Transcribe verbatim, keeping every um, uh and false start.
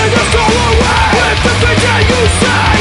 your soul away with the things that you say.